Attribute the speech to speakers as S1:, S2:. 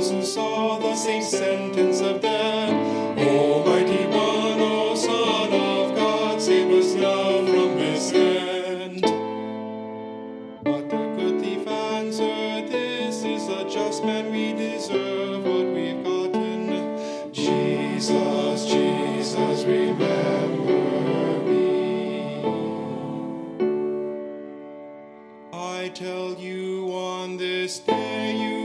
S1: those who saw the same sentence of death. Almighty One, O Son of God, save us now from this end. But the good thief answered, this is the just man, we deserve what we've gotten. Jesus, Jesus, remember me. I tell you, on this day you